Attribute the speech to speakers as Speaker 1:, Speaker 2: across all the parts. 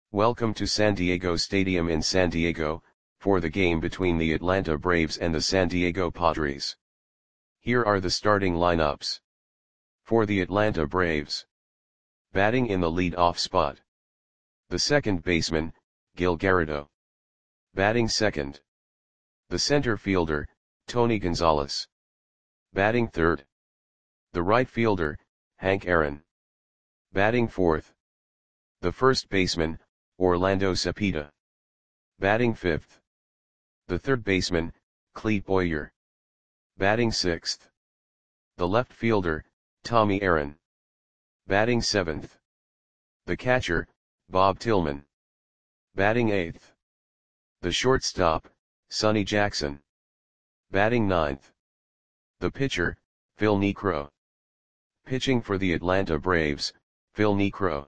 Speaker 1: Welcome to San Diego Stadium in San Diego, for the game between the Atlanta Braves and the San Diego Padres. Here are the starting lineups. For the Atlanta Braves. Batting in the lead-off spot. The second baseman, Gil Garrido. Batting second. The center fielder, Tony Gonzalez. Batting third. The right fielder, Hank Aaron. Batting fourth. The first baseman, Orlando Cepeda. Batting fifth. The third baseman, Clete Boyer. Batting sixth. The left fielder, Tommy Aaron. Batting seventh. The catcher, Bob Tillman. Batting eighth. The shortstop, Sonny Jackson. Batting ninth. The pitcher, Phil Niekro. Pitching for the Atlanta Braves, Phil Niekro.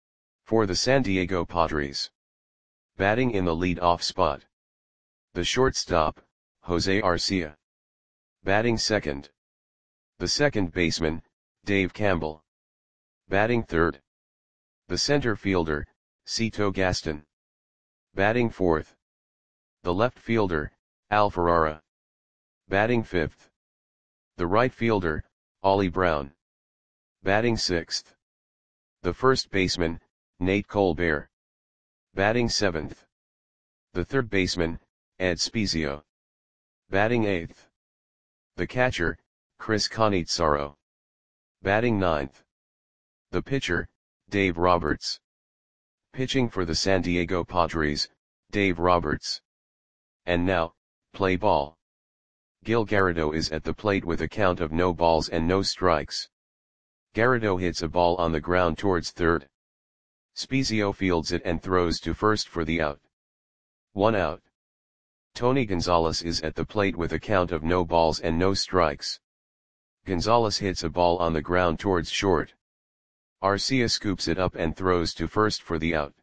Speaker 1: For the San Diego Padres. Batting in the lead-off spot. The shortstop, Jose Arcia. Batting second. The second baseman, Dave Campbell. Batting third. The center fielder, Cito Gaston. Batting fourth. The left fielder, Al Ferrara. Batting fifth. The right fielder, Ollie Brown. Batting sixth. The first baseman, Nate Colbert. Batting seventh. The third baseman, Ed Spezio. Batting eighth. The catcher, Chris Cannizzaro. Batting ninth. The pitcher, Dave Roberts. Pitching for the San Diego Padres, Dave Roberts. And now, play ball. Gil Garrido is at the plate with a count of no balls and no strikes. Garrido hits a ball on the ground towards third. Spezio fields it and throws to first for the out. 1 out. Tony Gonzalez is at the plate with a count of no balls and no strikes. Gonzalez hits a ball on the ground towards short. Arcia scoops it up and throws to first for the out.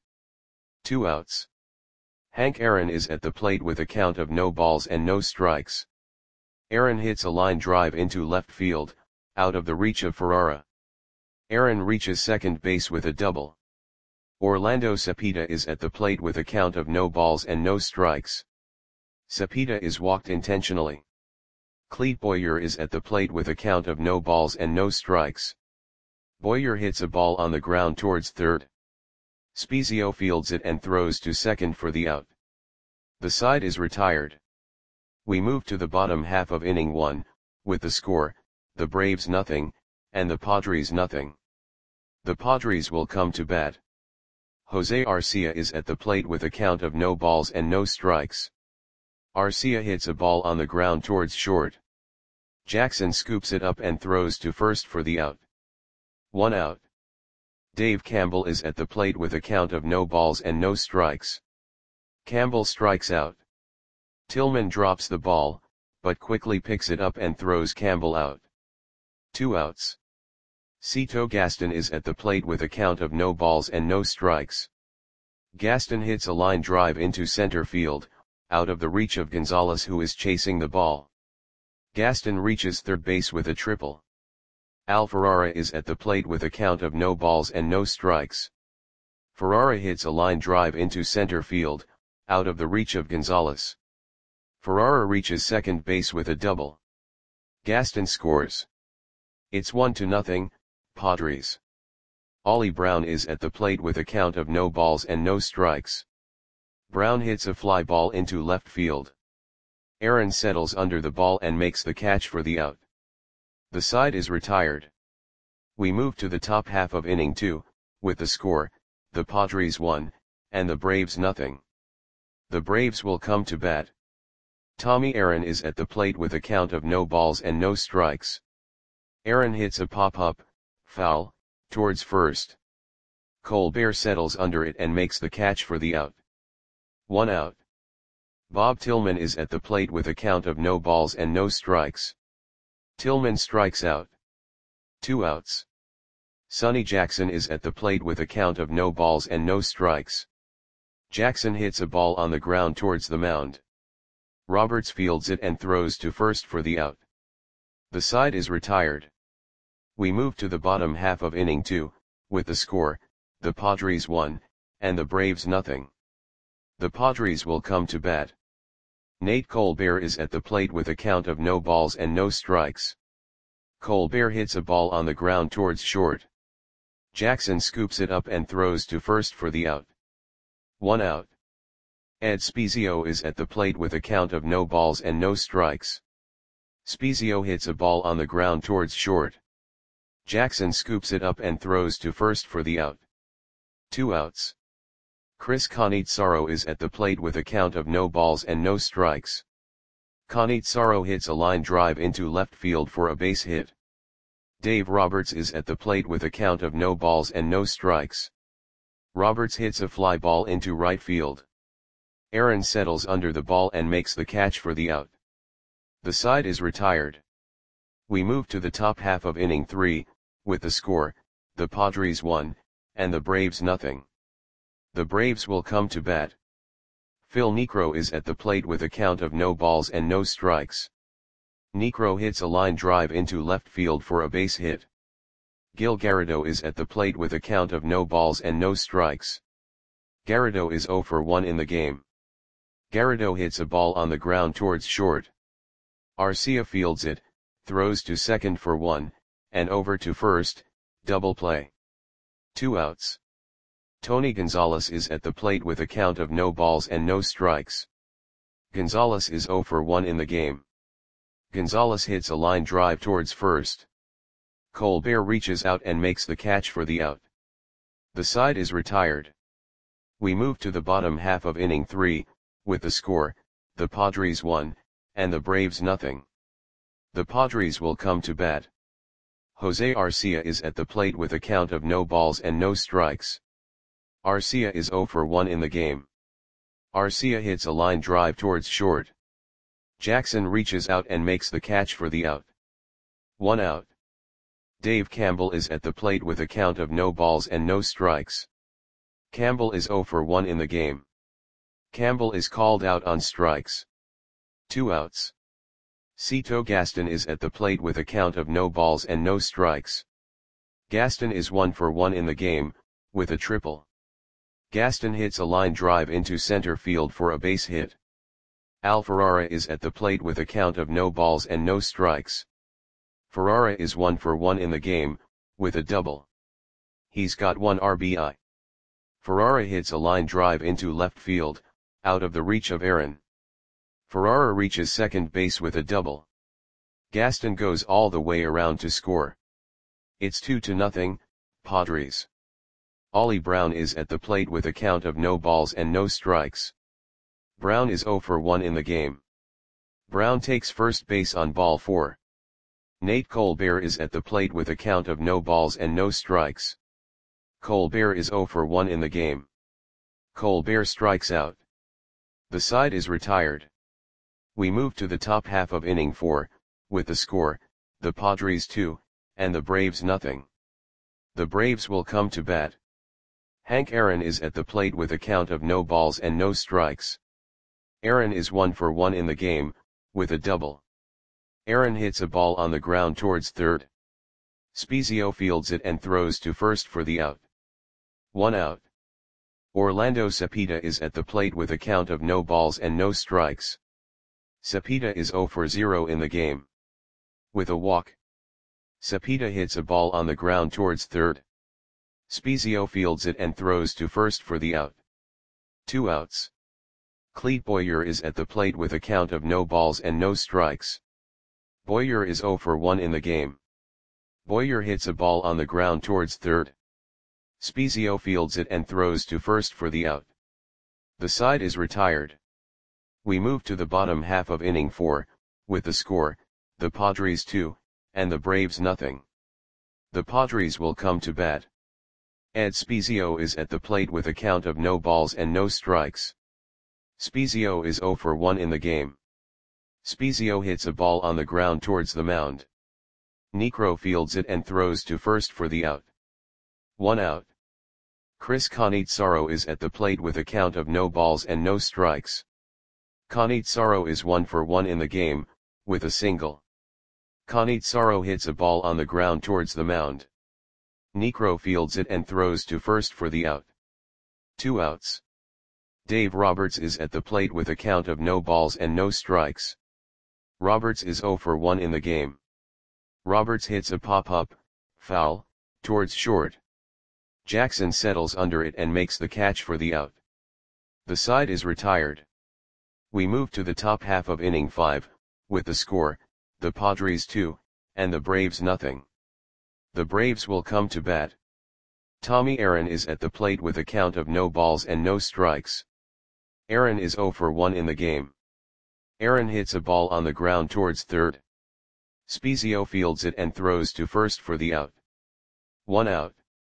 Speaker 1: 2 outs. Hank Aaron is at the plate with a count of no balls and no strikes. Aaron hits a line drive into left field, out of the reach of Ferrara. Aaron reaches second base with a double. Orlando Cepeda is at the plate with a count of no balls and no strikes. Cepeda is walked intentionally. Clete Boyer is at the plate with a count of no balls and no strikes. Boyer hits a ball on the ground towards third. Spezio fields it and throws to second for the out. The side is retired. We move to the bottom half of inning 1, with the score, the Braves nothing, and the Padres nothing. The Padres will come to bat. Jose Arcia is at the plate with a count of no balls and no strikes. Arcia hits a ball on the ground towards short. Jackson scoops it up and throws to first for the out. 1 out. Dave Campbell is at the plate with a count of no balls and no strikes. Campbell strikes out. Tillman drops the ball, but quickly picks it up and throws Campbell out. 2 outs. Cito Gaston is at the plate with a count of no balls and no strikes. Gaston hits a line drive into center field, out of the reach of Gonzalez, who is chasing the ball. Gaston reaches third base with a triple. Al Ferrara is at the plate with a count of no balls and no strikes. Ferrara hits a line drive into center field, out of the reach of Gonzalez. Ferrara reaches second base with a double. Gaston scores. It's 1-0, Padres. Ollie Brown is at the plate with a count of no balls and no strikes. Brown hits a fly ball into left field. Aaron settles under the ball and makes the catch for the out. The side is retired. We move to the top half of inning 2, with the score, the Padres 1, and the Braves nothing. The Braves will come to bat. Tommy Aaron is at the plate with a count of no balls and no strikes. Aaron hits a pop-up, foul, towards first. Colbert settles under it and makes the catch for the out. 1 out. Bob Tillman is at the plate with a count of no balls and no strikes. Tillman strikes out. 2 outs. Sonny Jackson is at the plate with a count of no balls and no strikes. Jackson hits a ball on the ground towards the mound. Roberts fields it and throws to first for the out. The side is retired. We move to the bottom half of inning 2, with the score, the Padres 1, and the Braves nothing. The Padres will come to bat. Nate Colbert is at the plate with a count of no balls and no strikes. Colbert hits a ball on the ground towards short. Jackson scoops it up and throws to first for the out. 1 out. Ed Spezio is at the plate with a count of no balls and no strikes. Spezio hits a ball on the ground towards short. Jackson scoops it up and throws to first for the out. 2 outs. Chris Cannizzaro is at the plate with a count of no balls and no strikes. Cannizzaro hits a line drive into left field for a base hit. Dave Roberts is at the plate with a count of no balls and no strikes. Roberts hits a fly ball into right field. Aaron settles under the ball and makes the catch for the out. The side is retired. We move to the top half of inning 3, with the score, the Padres 1, and the Braves nothing. The Braves will come to bat. Phil Niekro is at the plate with a count of no balls and no strikes. Niekro hits a line drive into left field for a base hit. Gil Garrido is at the plate with a count of no balls and no strikes. Garrido is 0 for 1 in the game. Garrido hits a ball on the ground towards short. Arcia fields it, throws to second for 1, and over to first, double play. 2 outs. Tony Gonzalez is at the plate with a count of no balls and no strikes. Gonzalez is 0 for 1 in the game. Gonzalez hits a line drive towards first. Colbert reaches out and makes the catch for the out. The side is retired. We move to the bottom half of inning 3, with the score, the Padres 1, and the Braves nothing. The Padres will come to bat. Jose Arcia is at the plate with a count of no balls and no strikes. Arcia is 0 for 1 in the game. Arcia hits a line drive towards short. Jackson reaches out and makes the catch for the out. 1 out. Dave Campbell is at the plate with a count of no balls and no strikes. Campbell is 0 for 1 in the game. Campbell is called out on strikes. 2 outs. Cito Gaston is at the plate with a count of no balls and no strikes. Gaston is 1 for 1 in the game, with a triple. Gaston hits a line drive into center field for a base hit. Al Ferrara is at the plate with a count of no balls and no strikes. Ferrara is 1 for 1 in the game, with a double. He's got 1 RBI. Ferrara hits a line drive into left field, out of the reach of Aaron. Ferrara reaches second base with a double. Gaston goes all the way around to score. It's 2-0, Padres. Ollie Brown is at the plate with a count of no balls and no strikes. Brown is 0 for 1 in the game. Brown takes first base on ball 4. Nate Colbert is at the plate with a count of no balls and no strikes. Colbert is 0 for 1 in the game. Colbert strikes out. The side is retired. We move to the top half of inning 4, with the score, the Padres 2, and the Braves nothing. The Braves will come to bat. Hank Aaron is at the plate with a count of no balls and no strikes. Aaron is 1 for 1 in the game, with a double. Aaron hits a ball on the ground towards third. Spezio fields it and throws to first for the out. 1 out. Orlando Cepeda is at the plate with a count of no balls and no strikes. Cepeda is 0 for 0 in the game. With a walk. Cepeda hits a ball on the ground towards third. Spezio fields it and throws to first for the out. 2 outs. Clete Boyer is at the plate with a count of no balls and no strikes. Boyer is 0 for 1 in the game. Boyer hits a ball on the ground towards third. Spezio fields it and throws to first for the out. The side is retired. We move to the bottom half of inning 4, with the score, the Padres 2, and the Braves nothing. The Padres will come to bat. Ed Spezio is at the plate with a count of no balls and no strikes. Spezio is 0 for 1 in the game. Spezio hits a ball on the ground towards the mound. Niekro fields it and throws to first for the out. 1 out. Chris Cannizzaro is at the plate with a count of no balls and no strikes. Cannizzaro is 1 for 1 in the game, with a single. Cannizzaro hits a ball on the ground towards the mound. Niekro fields it and throws to first for the out. 2 outs. Dave Roberts is at the plate with a count of no balls and no strikes. Roberts is 0 for 1 in the game. Roberts hits a pop-up, foul, towards short. Jackson settles under it and makes the catch for the out. The side is retired. We move to the top half of inning 5, with the score, the Padres 2, and the Braves nothing. The Braves will come to bat. Tommy Aaron is at the plate with a count of no balls and no strikes. Aaron is 0 for 1 in the game. Aaron hits a ball on the ground towards third. Spezio fields it and throws to first for the out. 1 out.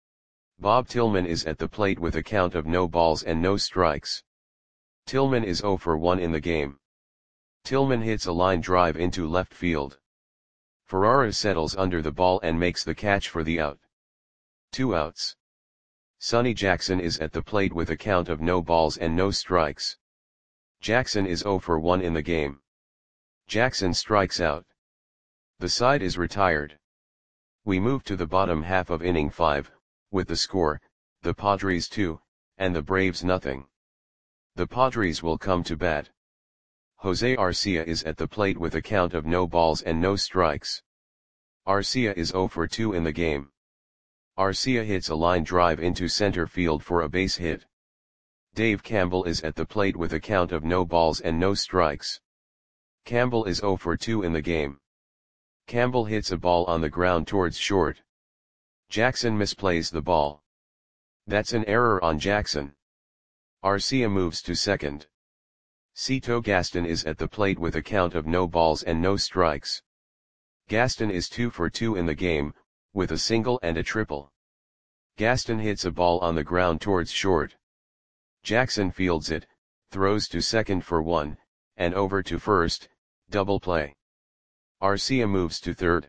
Speaker 1: Bob Tillman is at the plate with a count of no balls and no strikes. Tillman is 0 for 1 in the game. Tillman hits a line drive into left field. Ferrara settles under the ball and makes the catch for the out. 2 outs. Sonny Jackson is at the plate with a count of no balls and no strikes. Jackson is 0 for 1 in the game. Jackson strikes out. The side is retired. We move to the bottom half of inning 5, with the score, the Padres 2, and the Braves nothing. The Padres will come to bat. Jose Arcia is at the plate with a count of no balls and no strikes. Arcia is 0 for 2 in the game. Arcia hits a line drive into center field for a base hit. Dave Campbell is at the plate with a count of no balls and no strikes. Campbell is 0 for 2 in the game. Campbell hits a ball on the ground towards short. Jackson misplays the ball. That's an error on Jackson. Arcia moves to second. Cito Gaston is at the plate with a count of no balls and no strikes. Gaston is 2 for 2 in the game, with a single and a triple. Gaston hits a ball on the ground towards short. Jackson fields it, throws to second for 1, and over to first, double play. Arcia moves to third.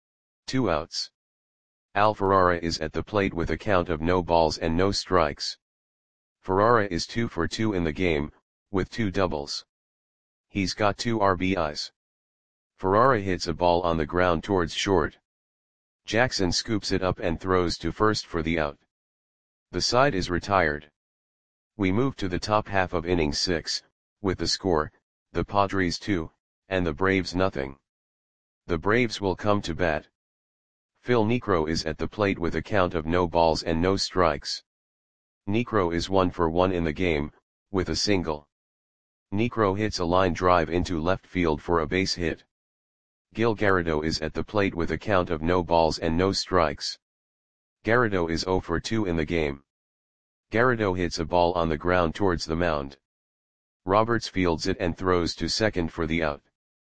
Speaker 1: 2 outs. Al Ferrara is at the plate with a count of no balls and no strikes. Ferrara is 2 for 2 in the game, with 2 doubles. He's got 2 RBIs. Ferrara hits a ball on the ground towards short. Jackson scoops it up and throws to first for the out. The side is retired. We move to the top half of inning 6, with the score, the Padres 2, and the Braves nothing. The Braves will come to bat. Phil Niekro is at the plate with a count of no balls and no strikes. Niekro is 1 for 1 in the game, with a single. Niekro hits a line drive into left field for a base hit. Gil Garrido is at the plate with a count of no balls and no strikes. Garrido is 0 for 2 in the game. Garrido hits a ball on the ground towards the mound. Roberts fields it and throws to second for the out.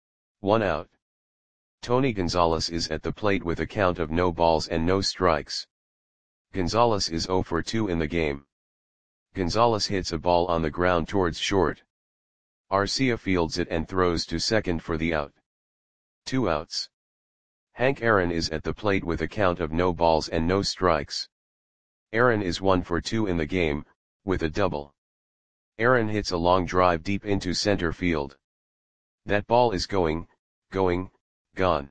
Speaker 1: 1 out. Tony Gonzalez is at the plate with a count of no balls and no strikes. Gonzalez is 0 for 2 in the game. Gonzalez hits a ball on the ground towards short. Arcia fields it and throws to second for the out. 2 outs. Hank Aaron is at the plate with a count of no balls and no strikes. Aaron is 1 for 2 in the game, with a double. Aaron hits a long drive deep into center field. That ball is going, gone.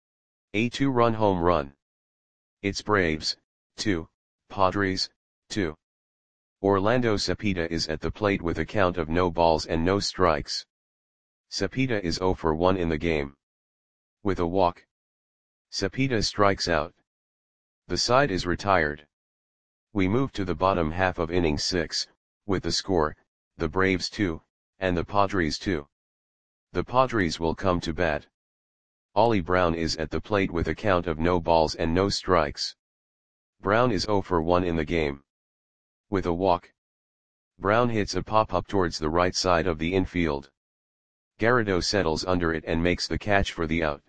Speaker 1: A 2-run home run. It's Braves, 2, Padres, 2. Orlando Cepeda is at the plate with a count of no balls and no strikes. Cepeda is 0 for 1 in the game. With a walk. Cepeda strikes out. The side is retired. We move to the bottom half of inning 6, with the score, the Braves 2, and the Padres 2. The Padres will come to bat. Ollie Brown is at the plate with a count of no balls and no strikes. Brown is 0 for 1 in the game. With a walk. Brown hits a pop-up towards the right side of the infield. Garrido settles under it and makes the catch for the out.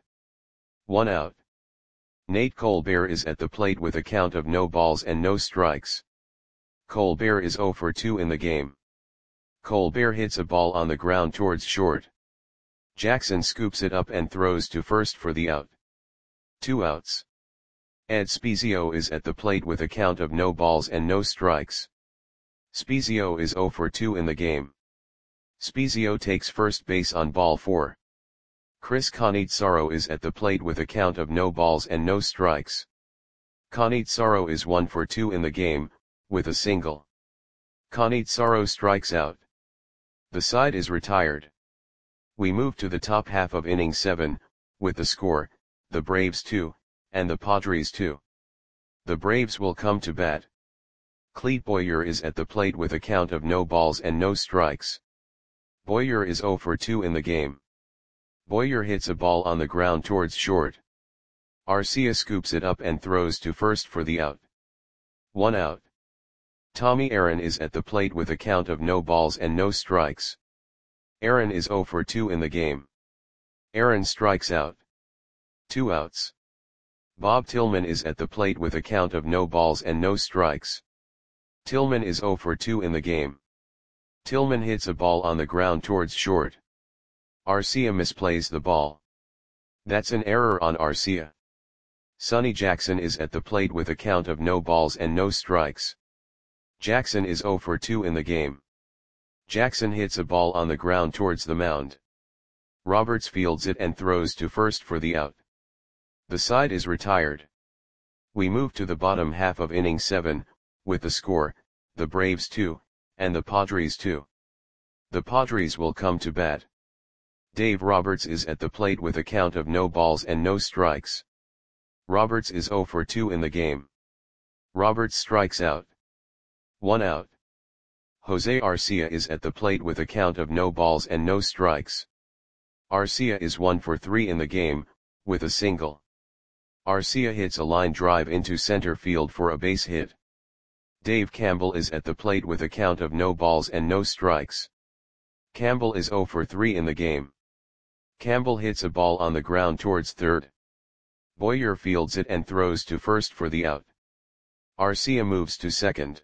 Speaker 1: 1 out. Nate Colbert is at the plate with a count of no balls and no strikes. Colbert is 0 for 2 in the game. Colbert hits a ball on the ground towards short. Jackson scoops it up and throws to first for the out. 2 outs. Ed Spezio is at the plate with a count of no balls and no strikes. Spezio is 0 for 2 in the game. Spezio takes first base on ball 4. Chris Cannizzaro is at the plate with a count of no balls and no strikes. Cannizzaro is 1 for 2 in the game, with a single. Kanitsaro strikes out. The side is retired. We move to the top half of inning 7, with the score, the Braves 2, and the Padres 2. The Braves will come to bat. Clete Boyer is at the plate with a count of no balls and no strikes. Boyer is 0 for 2 in the game. Boyer hits a ball on the ground towards short. Arcia scoops it up and throws to first for the out. 1 out. Tommy Aaron is at the plate with a count of no balls and no strikes. Aaron is 0 for 2 in the game. Aaron strikes out. 2 outs. Bob Tillman is at the plate with a count of no balls and no strikes. Tillman is 0 for 2 in the game. Tillman hits a ball on the ground towards short. Arcia misplays the ball. That's an error on Arcia. Sonny Jackson is at the plate with a count of no balls and no strikes. Jackson is 0 for 2 in the game. Jackson hits a ball on the ground towards the mound. Roberts fields it and throws to first for the out. The side is retired. We move to the bottom half of inning 7, with the score, the Braves 2, and the Padres 2. The Padres will come to bat. Dave Roberts is at the plate with a count of no balls and no strikes. Roberts is 0 for 2 in the game. Roberts strikes out. 1 out. Jose Arcia is at the plate with a count of no balls and no strikes. Arcia is 1 for 3 in the game, with a single. Arcia hits a line drive into center field for a base hit. Dave Campbell is at the plate with a count of no balls and no strikes. Campbell is 0 for 3 in the game. Campbell hits a ball on the ground towards third. Boyer fields it and throws to first for the out. Arcia moves to second.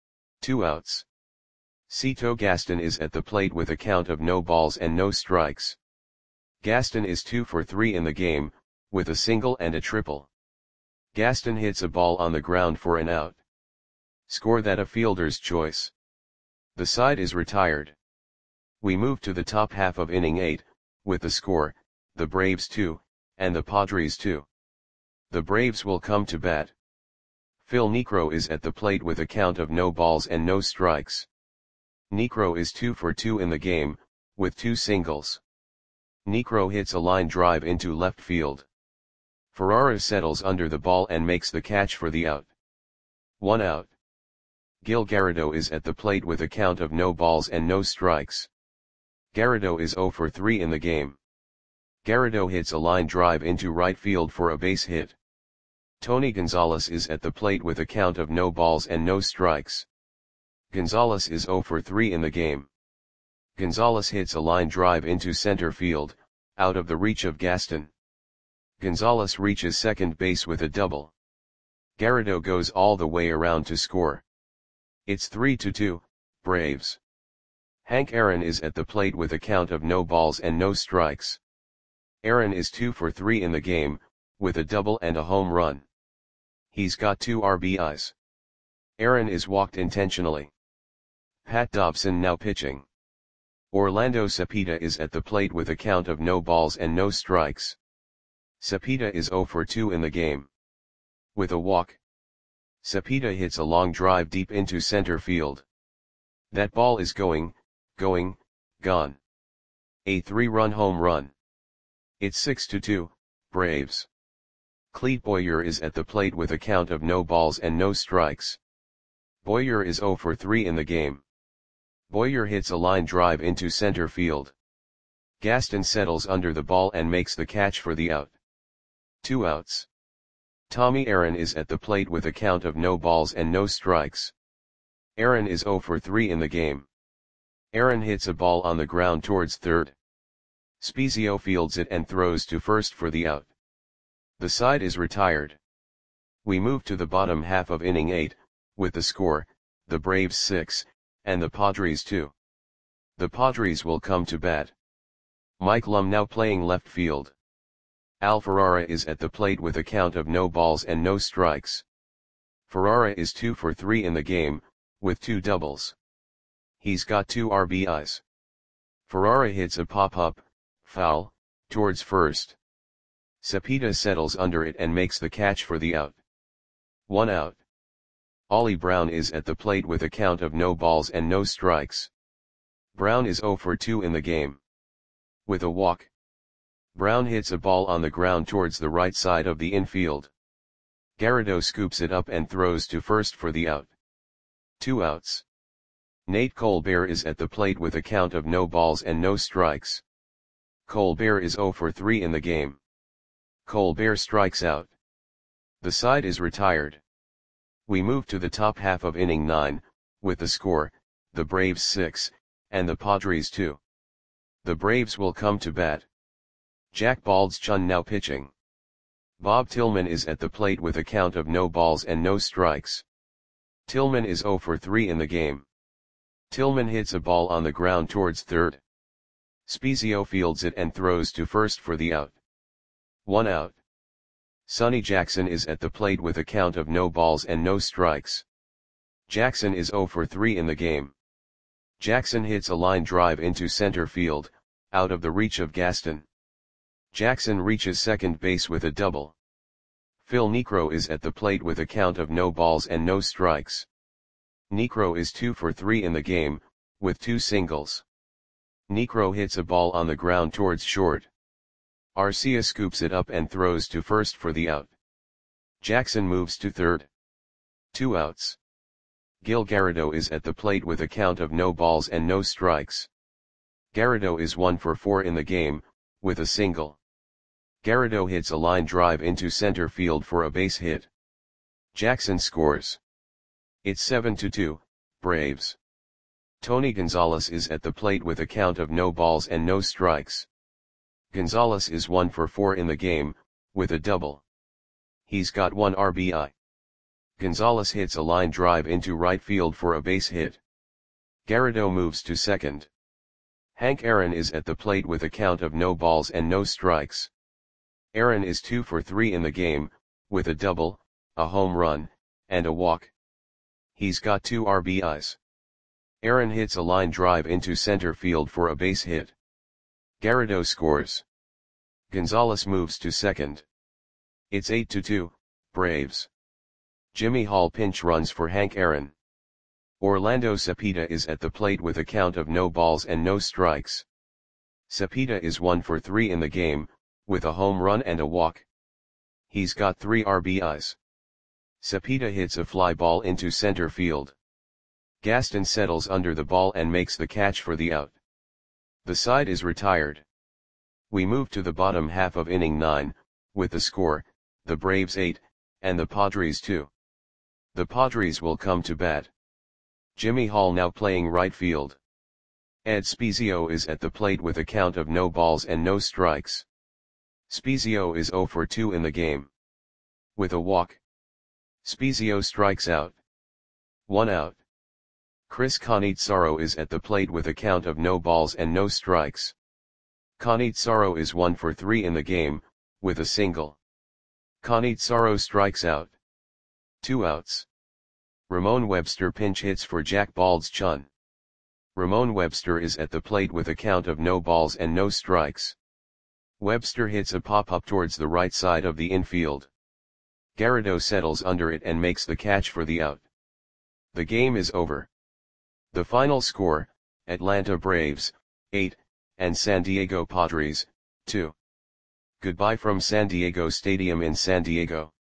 Speaker 1: 2 outs. Cito Gaston is at the plate with a count of no balls and no strikes. Gaston is 2 for 3 in the game, with a single and a triple. Gaston hits a ball on the ground for an out. Score that a fielder's choice. The side is retired. We move to the top half of inning 8, with the score, the Braves 2, and the Padres 2. The Braves will come to bat. Phil Niekro is at the plate with a count of no balls and no strikes. Niekro is 2 for 2 in the game, with 2 singles. Niekro hits a line drive into left field. Ferrara settles under the ball and makes the catch for the out. 1 out. Gil Garrido is at the plate with a count of no balls and no strikes. Garrido is 0 for 3 in the game. Garrido hits a line drive into right field for a base hit. Tony Gonzalez is at the plate with a count of no balls and no strikes. Gonzalez is 0 for 3 in the game. Gonzalez hits a line drive into center field, out of the reach of Gaston. Gonzalez reaches second base with a double. Garrido goes all the way around to score. It's 3-2, Braves. Hank Aaron is at the plate with a count of no balls and no strikes. Aaron is 2 for 3 in the game, with a double and a home run. He's got 2 RBIs. Aaron is walked intentionally. Pat Dobson now pitching. Orlando Cepeda is at the plate with a count of no balls and no strikes. Cepeda is 0 for 2 in the game. With a walk. Cepeda hits a long drive deep into center field. That ball is gone. A 3-run home run. It's 6-2, Braves. Clete Boyer is at the plate with a count of no balls and no strikes. Boyer is 0 for 3 in the game. Boyer hits a line drive into center field. Gaston settles under the ball and makes the catch for the out. 2 outs. Tommy Aaron is at the plate with a count of no balls and no strikes. Aaron is 0 for 3 in the game. Aaron hits a ball on the ground towards third. Spezio fields it and throws to first for the out. The side is retired. We move to the bottom half of inning 8, with the score, the Braves 6, and the Padres 2. The Padres will come to bat. Mike Lum now playing left field. Al Ferrara is at the plate with a count of no balls and no strikes. Ferrara is 2 for 3 in the game, with 2 doubles. He's got 2 RBIs. Ferrara hits a pop-up, foul, towards first. Cepeda settles under it and makes the catch for the out. 1 out. Ollie Brown is at the plate with a count of no balls and no strikes. Brown is 0 for 2 in the game. With a walk, Brown hits a ball on the ground towards the right side of the infield. Garrido scoops it up and throws to first for the out. 2 outs. Nate Colbert is at the plate with a count of no balls and no strikes. Colbert is 0 for 3 in the game. Colbert strikes out. The side is retired. We move to the top half of inning 9, with the score, the Braves 6, and the Padres 2. The Braves will come to bat. Jack Baldschun now pitching. Bob Tillman is at the plate with a count of no balls and no strikes. Tillman is 0 for 3 in the game. Tillman hits a ball on the ground towards third. Spezio fields it and throws to first for the out. 1 out. Sonny Jackson is at the plate with a count of no balls and no strikes. Jackson is 0 for 3 in the game. Jackson hits a line drive into center field, out of the reach of Gaston. Jackson reaches second base with a double. Phil Niekro is at the plate with a count of no balls and no strikes. Niekro is 2 for 3 in the game, with 2 singles. Niekro hits a ball on the ground towards short. Arcia scoops it up and throws to first for the out. Jackson moves to third. 2 outs. Gil Garrido is at the plate with a count of no balls and no strikes. Garrido is 1 for 4 in the game, with a single. Garrido hits a line drive into center field for a base hit. Jackson scores. It's 7-2, Braves. Tony Gonzalez is at the plate with a count of no balls and no strikes. Gonzalez is 1 for 4 in the game, with a double. He's got 1 RBI. Gonzalez hits a line drive into right field for a base hit. Garrido moves to second. Hank Aaron is at the plate with a count of no balls and no strikes. Aaron is 2 for 3 in the game, with a double, a home run, and a walk. He's got 2 RBIs. Aaron hits a line drive into center field for a base hit. Garrido scores. Gonzalez moves to second. It's 8-2, Braves. Jimmy Hall pinch runs for Hank Aaron. Orlando Cepeda is at the plate with a count of no balls and no strikes. Cepeda is 1 for 3 in the game, with a home run and a walk. He's got 3 RBIs. Cepeda hits a fly ball into center field. Gaston settles under the ball and makes the catch for the out. The side is retired. We move to the bottom half of inning 9, with the score, the Braves 8, and the Padres 2. The Padres will come to bat. Jimmy Hall now playing right field. Ed Spezio is at the plate with a count of no balls and no strikes. Spezio is 0 for 2 in the game. With a walk, Spezio strikes out. 1 out. Chris Cannizzaro is at the plate with a count of no balls and no strikes. Cannizzaro is 1 for 3 in the game, with a single. Cannizzaro strikes out. 2 outs. Ramon Webster pinch hits for Jack Baldschun. Ramon Webster is at the plate with a count of no balls and no strikes. Webster hits a pop-up towards the right side of the infield. Garrido settles under it and makes the catch for the out. The game is over. The final score, Atlanta Braves, 8, and San Diego Padres, 2. Goodbye from San Diego Stadium in San Diego.